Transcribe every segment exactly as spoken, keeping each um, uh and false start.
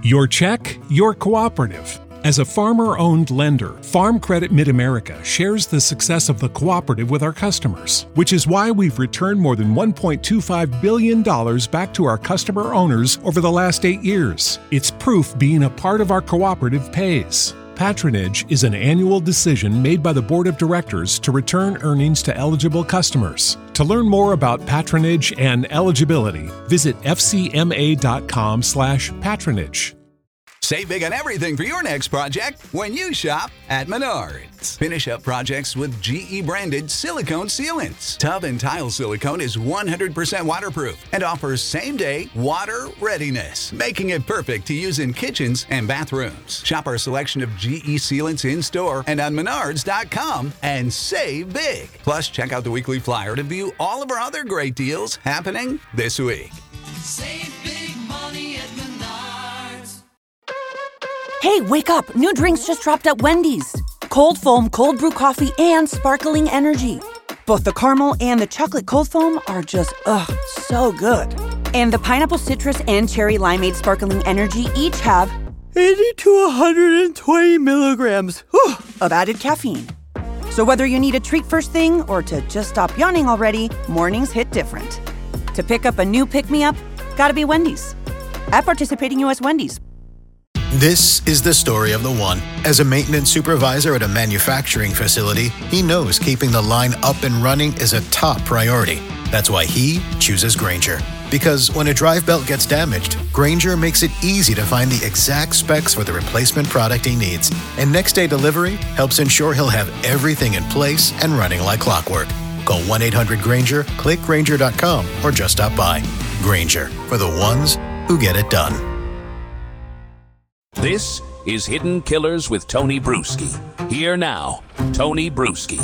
Your check, your cooperative. As a farmer-owned lender, Farm Credit Mid-America shares the success of the cooperative with our customers, which is why we've returned more than one point two five billion dollars back to our customer owners over the last eight years. It's proof being a part of our cooperative pays. Patronage is an annual decision made by the Board of Directors to return earnings to eligible customers. To learn more about patronage and eligibility, visit f c m a dot com slash patronage. Save big on everything for your next project when you shop at Menards. Finish up projects with G E-branded silicone sealants. Tub and tile silicone is one hundred percent waterproof and offers same-day water readiness, making it perfect to use in kitchens and bathrooms. Shop our selection of G E sealants in-store and on menards dot com and save big. Plus, check out the weekly flyer to view all of our other great deals happening this week. Save big money at Menards. Hey, wake up! New drinks just dropped at Wendy's. Cold foam, cold brew coffee, and sparkling energy. Both the caramel and the chocolate cold foam are just, ugh, so good. And the pineapple citrus and cherry limeade sparkling energy each have eighty to one hundred twenty milligrams whew, of added caffeine. So whether you need a treat first thing or to just stop yawning already, mornings hit different. To pick up a new pick-me-up, gotta be Wendy's. At participating U S Wendy's. This is the story of the one. As a maintenance supervisor at a manufacturing facility, he knows keeping the line up and running is a top priority. That's why he chooses Grainger. Because when a drive belt gets damaged, Grainger makes it easy to find the exact specs for the replacement product he needs. And next day delivery helps ensure he'll have everything in place and running like clockwork. Call one eight hundred Grainger, click Grainger dot com, or just stop by. Grainger, for the ones who get it done. This is Hidden Killers with Tony Bruschi. Here now, Tony Bruschi.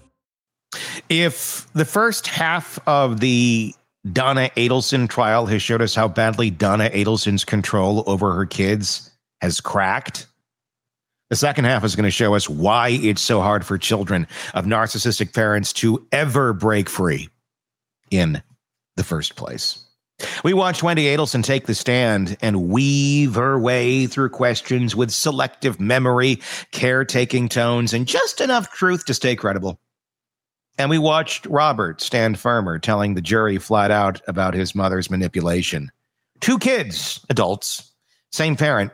If the first half of the Donna Adelson trial has showed us how badly Donna Adelson's control over her kids has cracked, the second half is going to show us why it's so hard for children of narcissistic parents to ever break free in the first place. We watched Wendy Adelson take the stand and weave her way through questions with selective memory, caretaking tones, and just enough truth to stay credible. And we watched Robert stand firmer, telling the jury flat out about his mother's manipulation. Two kids, adults, same parent,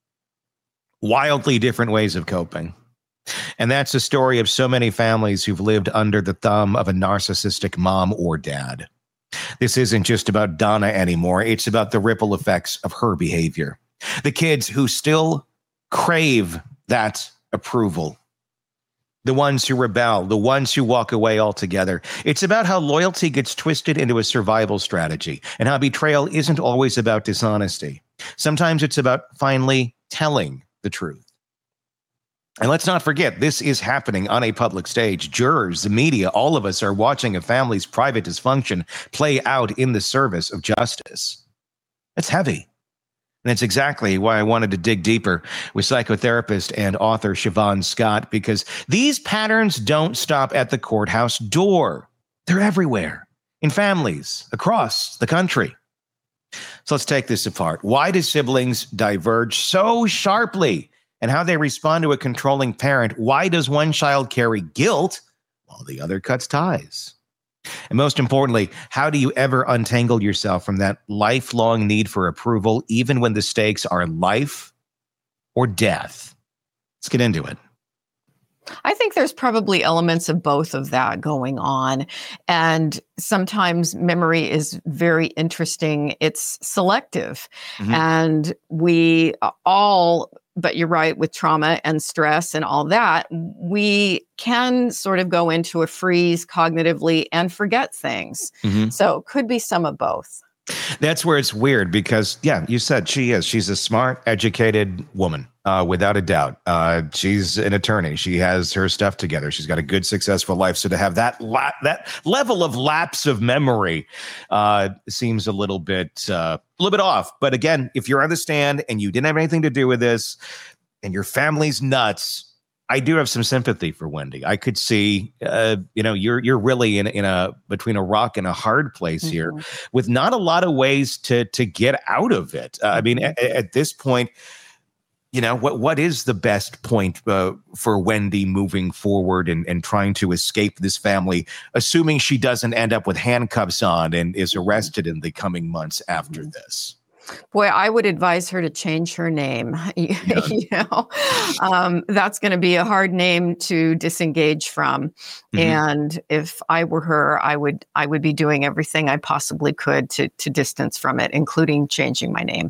wildly different ways of coping. And that's the story of so many families who've lived under the thumb of a narcissistic mom or dad. This isn't just about Donna anymore. It's about the ripple effects of her behavior. The kids who still crave that approval. The ones who rebel, the ones who walk away altogether. It's about how loyalty gets twisted into a survival strategy and how betrayal isn't always about dishonesty. Sometimes it's about finally telling the truth. And let's not forget, this is happening on a public stage. Jurors, the media, all of us are watching a family's private dysfunction play out in the service of justice. It's heavy. And it's exactly why I wanted to dig deeper with psychotherapist and author Siobhan Scott, because these patterns don't stop at the courthouse door. They're everywhere, in families, across the country. So let's take this apart. Why do siblings diverge so sharply? And how they respond to a controlling parent? Why does one child carry guilt while the other cuts ties? And most importantly, how do you ever untangle yourself from that lifelong need for approval, even when the stakes are life or death? Let's get into it. I think there's probably elements of both of that going on. And sometimes memory is very interesting. It's selective. Mm-hmm. And we all, but you're right, with trauma and stress and all that, we can sort of go into a freeze cognitively and forget things. Mm-hmm. So it could be some of both. That's where it's weird because, yeah, you said she is. She's a smart, educated woman, uh, without a doubt. Uh, she's an attorney. She has her stuff together. She's got a good, successful life. So to have that la- that level of lapse of memory uh, seems a little bit uh, a little bit off. But again, if you're on the stand and you didn't have anything to do with this and your family's nuts, I do have some sympathy for Wendy. I could see, uh, you know, you're you're really in in a between a rock and a hard place mm-hmm. here, with not a lot of ways to to get out of it. Uh, I mean, at, at this point, you know, what what is the best point uh, for Wendy moving forward and and trying to escape this family, assuming she doesn't end up with handcuffs on and is arrested in the coming months after mm-hmm. this? Boy, I would advise her to change her name. you know, um, that's going to be a hard name to disengage from. Mm-hmm. And if I were her, I would I would be doing everything I possibly could to to distance from it, including changing my name.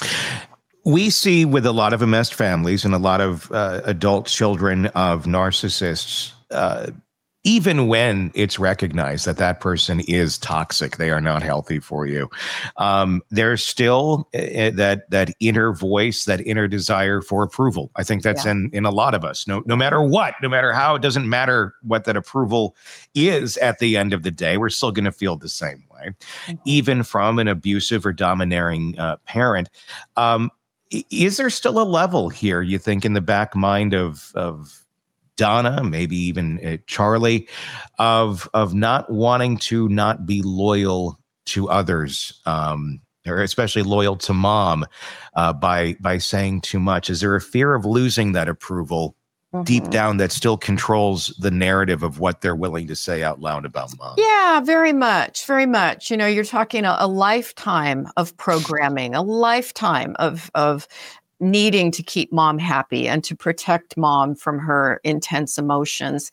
We see with a lot of enmeshed families and a lot of uh, adult children of narcissists, uh, even when it's recognized that that person is toxic, they are not healthy for you, um, there's still uh, that that inner voice, that inner desire for approval. I think that's yeah. in in a lot of us. No, no matter what, no matter how, it doesn't matter what that approval is at the end of the day, we're still going to feel the same way, mm-hmm. even from an abusive or domineering uh, parent. Um, is there still a level here, you think, in the back mind of of Donna, maybe even uh, Charlie, of of not wanting to not be loyal to others, um, or especially loyal to mom, uh, by by saying too much? Is there a fear of losing that approval mm-hmm. deep down that still controls the narrative of what they're willing to say out loud about mom? Yeah, very much, very much. You know, you're talking a, a lifetime of programming, a lifetime of of. needing to keep mom happy and to protect mom from her intense emotions,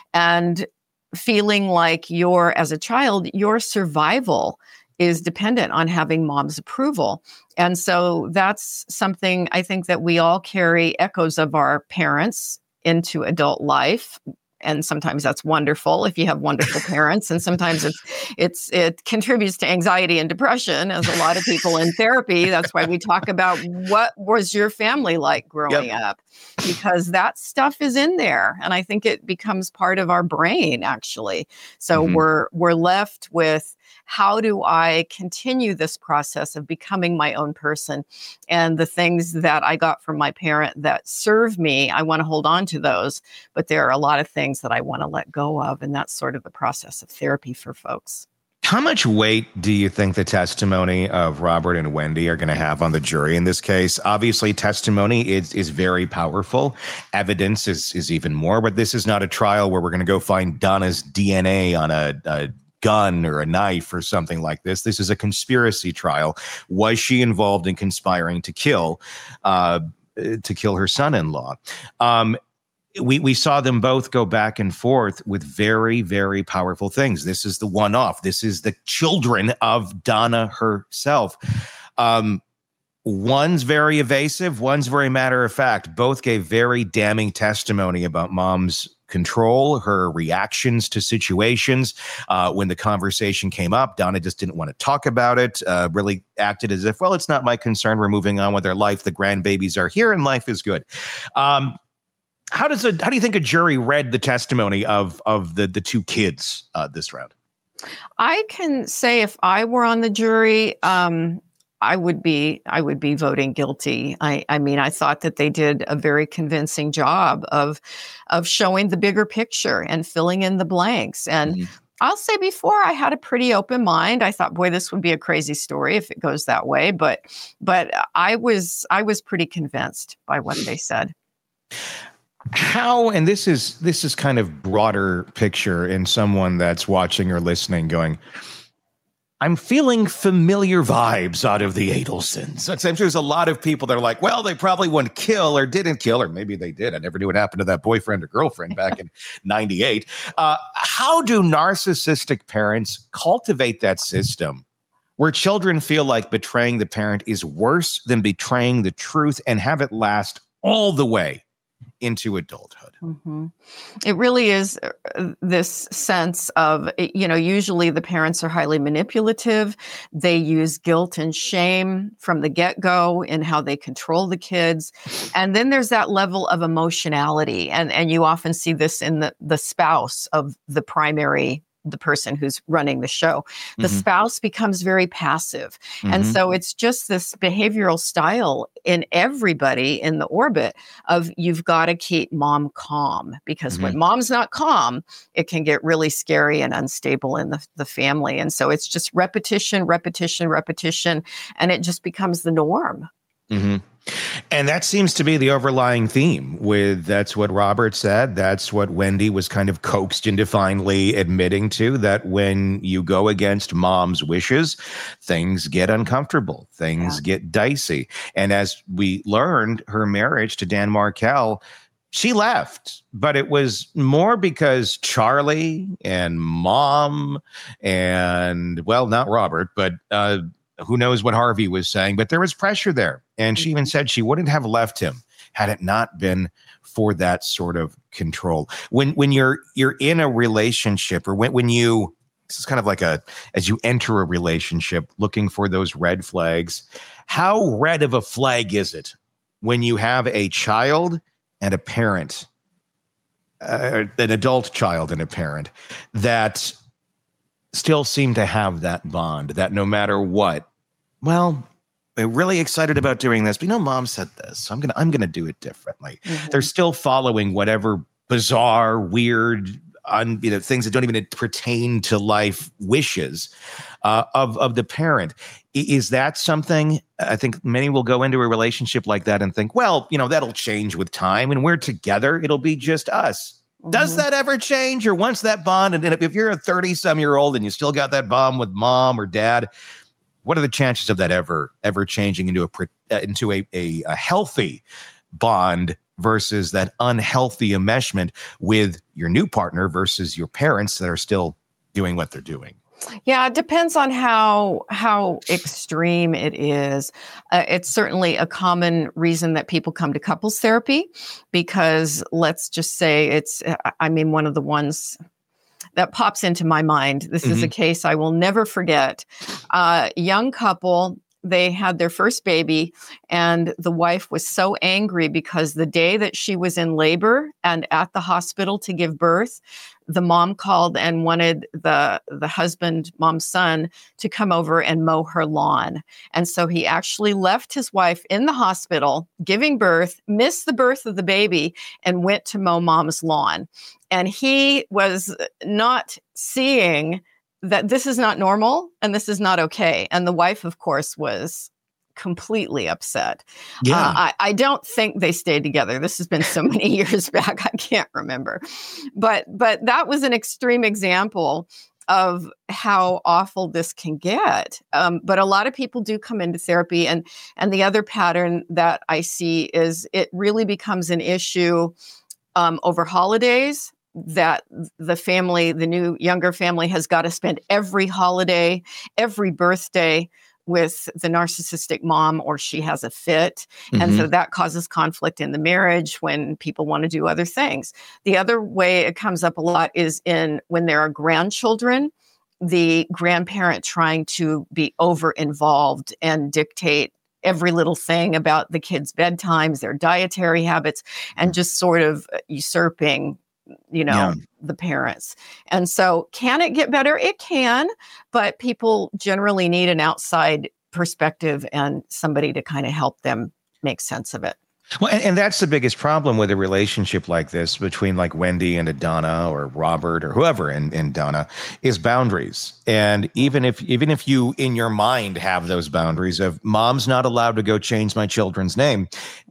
and feeling like your, as a child, your survival is dependent on having mom's approval. And so that's something I think that we all carry echoes of our parents into adult life. And sometimes that's wonderful if you have wonderful parents. And sometimes it's it's it contributes to anxiety and depression, as a lot of people in therapy. That's why we talk about what was your family like growing yep. up, because that stuff is in there. And I think it becomes part of our brain, actually. So mm-hmm. we're we're left with, how do I continue this process of becoming my own person? And the things that I got from my parent that serve me, I want to hold on to those. But there are a lot of things that I want to let go of. And that's sort of the process of therapy for folks. How much weight do you think the testimony of Robert and Wendy are going to have on the jury in this case? Obviously, testimony is is very powerful. Evidence is is even more. But this is not a trial where we're going to go find Donna's D N A on a, a gun or a knife or something like this. This is a conspiracy trial. Was she involved in conspiring to kill, uh, to kill her son-in-law? Um, we we saw them both go back and forth with very, very powerful things. This is the one-off. This is the children of Donna herself. Um, one's very evasive. One's very matter of fact. Both gave very damning testimony about mom's control, her reactions to situations. Uh, when the conversation came up, Donna just didn't want to talk about it, uh, really acted as if, well, it's not my concern. We're moving on with our life. The grandbabies are here and life is good. Um, how does a, how do you think a jury read the testimony of, of the, the two kids uh, this round? I can say if I were on the jury, um, I would be I would be voting guilty. I, I mean, I thought that they did a very convincing job of of showing the bigger picture and filling in the blanks. And mm-hmm. I'll say before, I had a pretty open mind. I thought, boy, this would be a crazy story if it goes that way. But but I was I was pretty convinced by what they said. How, and this is this is kind of broader picture in someone that's watching or listening going, I'm feeling familiar vibes out of the Adelsons. I'm sure there's a lot of people that are like, well, they probably wouldn't kill or didn't kill, or maybe they did. I never knew what happened to that boyfriend or girlfriend back in ninety-eight. Uh, how do narcissistic parents cultivate that system where children feel like betraying the parent is worse than betraying the truth and have it last all the way into adulthood? Mm-hmm. It really is this sense of, you know, usually the parents are highly manipulative. They use guilt and shame from the get-go in how they control the kids. And then there's that level of emotionality. And, and you often see this in the, the spouse of the primary the person who's running the show. The Mhm. spouse becomes very passive. And Mhm. so it's just this behavioral style in everybody in the orbit of you've got to keep mom calm, because Mhm. when mom's not calm, it can get really scary and unstable in the, the family. And so it's just repetition, repetition, repetition, and it just becomes the norm. Mhm. And that seems to be the overlying theme with that's what Robert said. That's what Wendy was kind of coaxed into finally admitting to, that when you go against mom's wishes, things get uncomfortable, things Yeah. get dicey. And as we learned, her marriage to Dan Markel, she left, but it was more because Charlie and mom and, well, not Robert, but uh, who knows what Harvey was saying, but there was pressure there. And she even said she wouldn't have left him had it not been for that sort of control. When when you're you're in a relationship, or when, when you, this is kind of like a, as you enter a relationship looking for those red flags, how red of a flag is it when you have a child and a parent, uh, an adult child and a parent that still seem to have that bond, that no matter what, well, they're really excited about doing this, but you know, mom said this, so I'm gonna I'm gonna do it differently. Mhm. They're still following whatever bizarre, weird, un, you know, things that don't even pertain to life wishes uh, of of the parent. I- Is that something? I think many will go into a relationship like that and think, well, you know, that'll change with time, and we're together, it'll be just us. Does Mhm. that ever change? Or once that bond, and if you're a thirty-some-year-old and you still got that bond with mom or dad, what are the chances of that ever ever changing into a pre- uh, into a, a a healthy bond versus that unhealthy enmeshment with your new partner versus your parents that are still doing what they're doing? Yeah, it depends on how how extreme it is. Uh, it's certainly a common reason that people come to couples therapy, because let's just say it's, uh, I mean, one of the ones that pops into my mind. This is a Mhm. case I will never forget. Uh, young couple, they had their first baby, and the wife was so angry because the day that she was in labor and at the hospital to give birth, the mom called and wanted the the husband, mom's son, to come over and mow her lawn. And so he actually left his wife in the hospital giving birth, missed the birth of the baby, and went to mow mom's lawn. And he was not seeing that this is not normal and this is not okay. And the wife, of course, was completely upset. Yeah. Uh, I, I don't think they stayed together. This has been so many years back, I can't remember. But but that was an extreme example of how awful this can get. Um, but a lot of people do come into therapy, and and the other pattern that I see is it really becomes an issue um, over holidays, that the family, the new younger family, has got to spend every holiday, every birthday with the narcissistic mom, or she has a fit. And so that causes conflict in the marriage when people want to do other things. The other way it comes up a lot is in when there are grandchildren, the grandparent trying to be over involved and dictate every little thing about the kids' bedtimes, their dietary habits, and just sort of usurping, you know, Yeah. the parents. And so can it get better? It can, but people generally need an outside perspective and somebody to kind of help them make sense of it. Well, and, and that's the biggest problem with a relationship like this between like Wendy and a Donna or Robert or whoever in, in Donna is boundaries. And even if even if you in your mind have those boundaries of mom's not allowed to go change my children's name,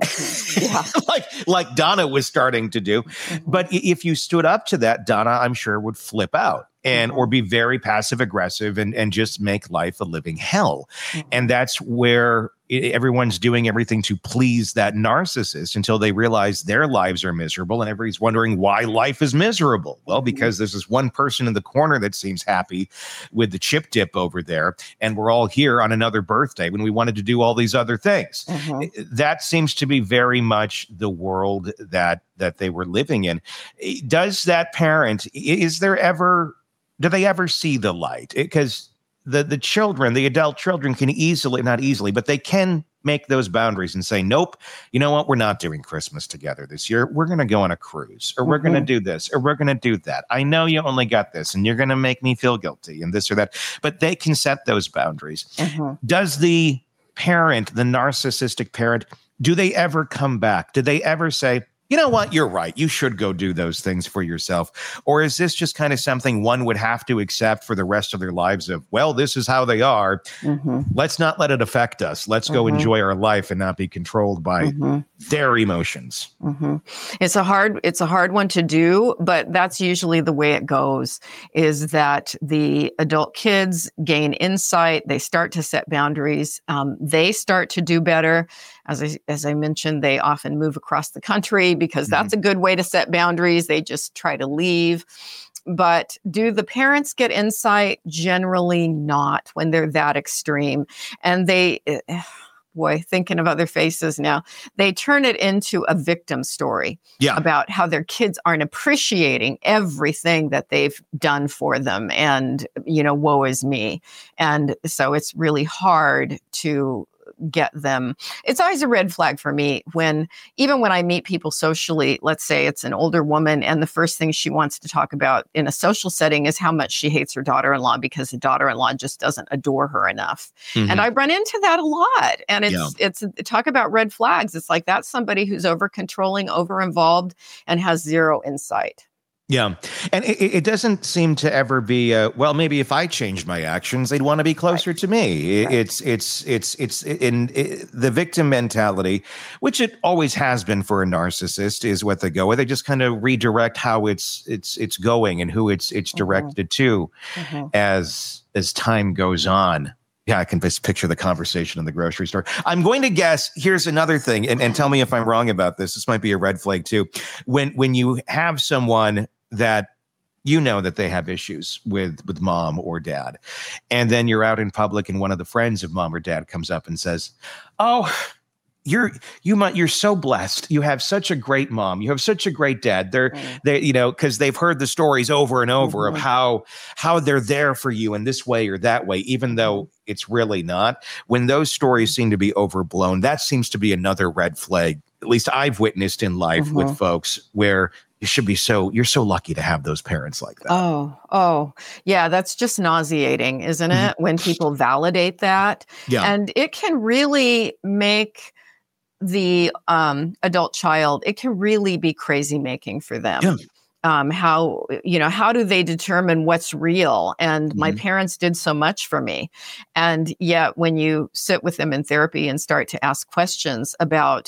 Yeah. like like Donna was starting to do. But i- if you stood up to that, Donna, I'm sure would flip out and or be very passive aggressive and, and just make life a living hell. And that's where i- everyone's doing everything to please that narcissist until they realize their lives are miserable, and everybody's wondering why life is miserable. Well, because there's this one person in the corner that seems happy with the chip dip over there, and we're all here on another birthday when we wanted to do all these other things. Mhm. That seems to be very much the world that that they were living in. Does that parent, is there ever, do they ever see the light? Because the the children, the adult children can easily, not easily, but they can make those boundaries and say, nope, you know what? We're not doing Christmas together this year. We're going to go on a cruise, or we're mm-hmm. going to do this, or we're going to do that. I know you only got this and you're going to make me feel guilty and this or that, but they can set those boundaries. Mm-hmm. Does the parent, the narcissistic parent, do they ever come back? Do they ever say, you know what, you're right, you should go do those things for yourself? Or is this just kind of something one would have to accept for the rest of their lives of, well, this is how they are. Mm-hmm. Let's not let it affect us. Let's mm-hmm. go enjoy our life and not be controlled by mm-hmm. their emotions. Mm-hmm. It's a hard, it's a hard one to do, but that's usually the way it goes, is that the adult kids gain insight. They start to set boundaries. Um, they start to do better. As I, as I mentioned, they often move across the country because that's mm-hmm. a good way to set boundaries. They just try to leave. But do the parents get insight? Generally not when they're that extreme. And they, boy, thinking of other faces now, they turn it into a victim story yeah. about how their kids aren't appreciating everything that they've done for them. And, you know, woe is me. And so it's really hard to get them. It's always a red flag for me when, even when I meet people socially, let's say it's an older woman and the first thing she wants to talk about in a social setting is how much she hates her daughter-in-law because the daughter-in-law just doesn't adore her enough. Mm-hmm. And I run into that a lot. And it's, yeah. it's talk about red flags. It's like, that's somebody who's over controlling, over involved, and has zero insight. Yeah. And it, it doesn't seem to ever be, uh, well, maybe if I changed my actions, they'd want to be closer right. to me. Right. It's, it's, it's, it's in it, the victim mentality, which it always has been for a narcissist, is what they go with. They just kind of redirect how it's, it's, it's going and who it's, it's directed mm-hmm. to mm-hmm. as, as time goes on. Yeah, I can just picture the conversation in the grocery store. I'm going to guess, here's another thing, and, and tell me if I'm wrong about this. This might be a red flag too. When when you have someone that you know that they have issues with, with mom or dad, and then you're out in public and one of the friends of mom or dad comes up and says, oh, You're you might you're so blessed. You have such a great mom. You have such a great dad. They're mm-hmm. they you know because they've heard the stories over and over mm-hmm. of how how they're there for you in this way or that way, even though it's really not. When those stories seem to be overblown, that seems to be another red flag. At least I've witnessed in life mm-hmm. with folks where you should be so you're so lucky to have those parents like that. Oh, oh, yeah, that's just nauseating, isn't it? Mm-hmm. When people validate that, yeah, and it can really make the um, adult child, it can really be crazy making for them. Yeah. Um, how, you know, how do they determine what's real? And mm-hmm. my parents did so much for me. And yet when you sit with them in therapy and start to ask questions about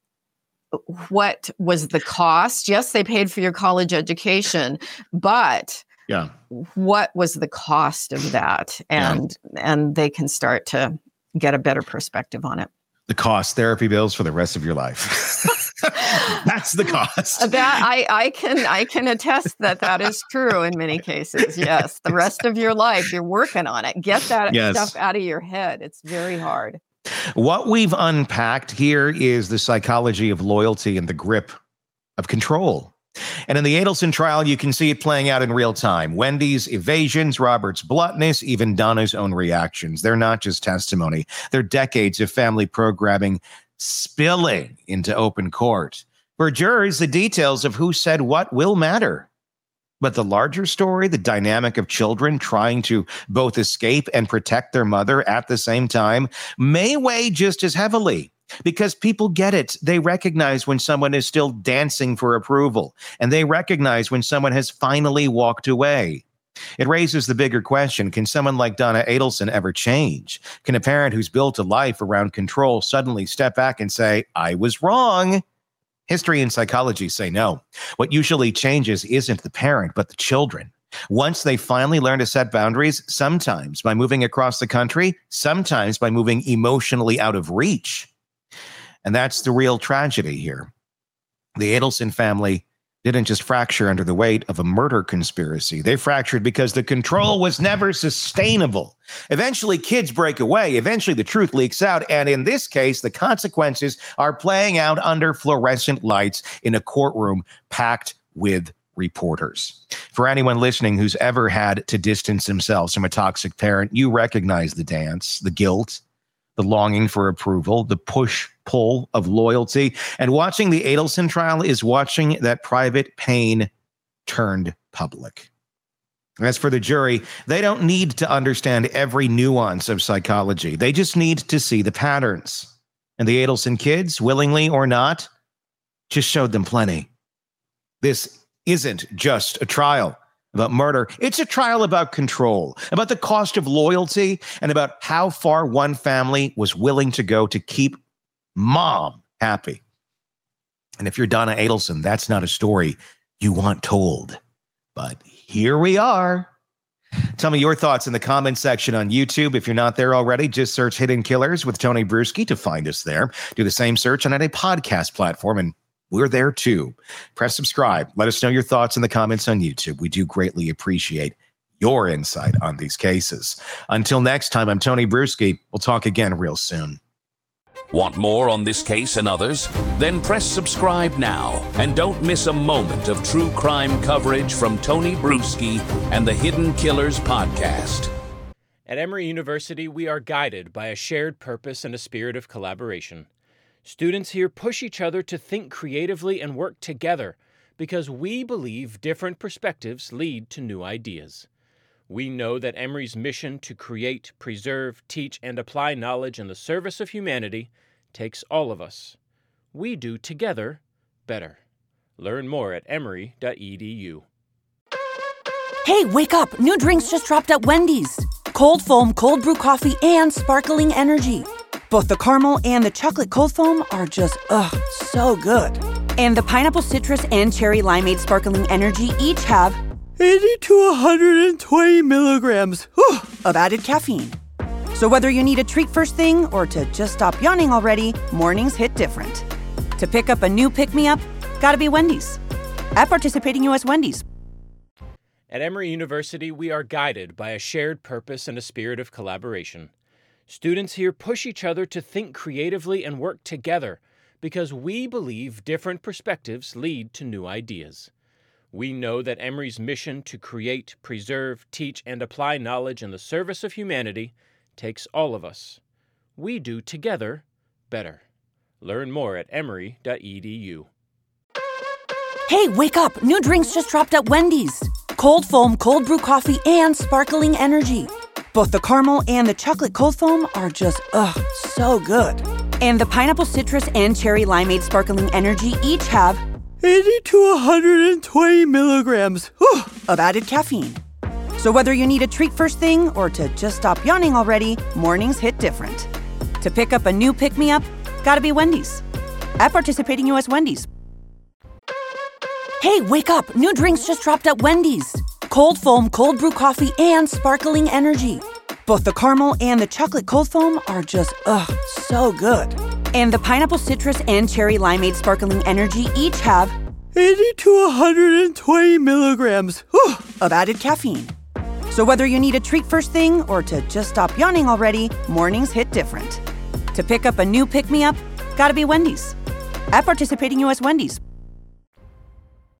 what was the cost? Yes, they paid for your college education, but yeah, what was the cost of that? And, yeah. and they can start to get a better perspective on it. The cost, therapy bills for the rest of your life. That's the cost. That I, I can I can attest that that is true in many cases. Yes, the rest of your life you're working on it. Get that yes. stuff out of your head. It's very hard. What we've unpacked here is the psychology of loyalty and the grip of control. And in the Adelson trial, you can see it playing out in real time. Wendy's evasions, Robert's bluntness, even Donna's own reactions. They're not just testimony. They're decades of family programming spilling into open court. For jurors, the details of who said what will matter. But the larger story, the dynamic of children trying to both escape and protect their mother at the same time, may weigh just as heavily. Because people get it. They recognize when someone is still dancing for approval, and they recognize when someone has finally walked away. It raises the bigger question, can someone like Donna Adelson ever change? Can a parent who's built a life around control suddenly step back and say, I was wrong? History and psychology say no. What usually changes isn't the parent, but the children. Once they finally learn to set boundaries, sometimes by moving across the country, sometimes by moving emotionally out of reach. And that's the real tragedy here. The Adelson family didn't just fracture under the weight of a murder conspiracy. They fractured because the control was never sustainable. Eventually, kids break away. Eventually, the truth leaks out. And in this case, the consequences are playing out under fluorescent lights in a courtroom packed with reporters. For anyone listening who's ever had to distance themselves from a toxic parent, you recognize the dance, the guilt, the longing for approval, the push-pull of loyalty. And watching the Adelson trial is watching that private pain turned public. As for the jury, they don't need to understand every nuance of psychology. They just need to see the patterns. And the Adelson kids, willingly or not, just showed them plenty. This isn't just a trial about murder. It's a trial about control, about the cost of loyalty, and about how far one family was willing to go to keep mom happy. And if you're Donna Adelson, that's not a story you want told. But here we are. Tell me your thoughts in the comment section on YouTube. If you're not there already, just search Hidden Killers with Tony Bruschi to find us there. Do the same search on any podcast platform, and we're there too. Press subscribe. Let us know your thoughts in the comments on YouTube. We do greatly appreciate your insight on these cases. Until next time, I'm Tony Bruschi. We'll talk again real soon. Want more on this case and others? Then press subscribe now and don't miss a moment of true crime coverage from Tony Bruschi and the Hidden Killers podcast. At Emory University, we are guided by a shared purpose and a spirit of collaboration. Students here push each other to think creatively and work together because we believe different perspectives lead to new ideas. We know that Emory's mission to create, preserve, teach, and apply knowledge in the service of humanity takes all of us. We do together better. Learn more at emory dot e d u. Hey, wake up! New drinks just dropped at Wendy's. Cold foam, cold brew coffee, and sparkling energy. Both the caramel and the chocolate cold foam are just, ugh, so good. And the pineapple citrus and cherry limeade sparkling energy each have eighty to one hundred twenty milligrams whew, of added caffeine. So whether you need a treat first thing or to just stop yawning already, mornings hit different. To pick up a new pick-me-up, gotta be Wendy's. At participating U S Wendy's. At Emory University, we are guided by a shared purpose and a spirit of collaboration. Students here push each other to think creatively and work together because we believe different perspectives lead to new ideas. We know that Emory's mission to create, preserve, teach, and apply knowledge in the service of humanity takes all of us. We do together better. Learn more at emory dot e d u. Hey, wake up! New drinks just dropped at Wendy's. Cold foam, cold brew coffee, and sparkling energy. Both the caramel and the chocolate cold foam are just, ugh, so good. And the pineapple citrus and cherry limeade sparkling energy each have eighty to one hundred twenty milligrams whew, of added caffeine. So whether you need a treat first thing or to just stop yawning already, mornings hit different. To pick up a new pick-me-up, gotta be Wendy's. At participating U S Wendy's. Hey, wake up! New drinks just dropped at Wendy's. Cold foam, cold brew coffee, and sparkling energy. Both the caramel and the chocolate cold foam are just, ugh, so good. And the pineapple citrus and cherry limeade sparkling energy each have eighty to one hundred twenty milligrams whew, of added caffeine. So whether you need a treat first thing or to just stop yawning already, mornings hit different. To pick up a new pick-me-up, gotta be Wendy's. At participating U S Wendy's.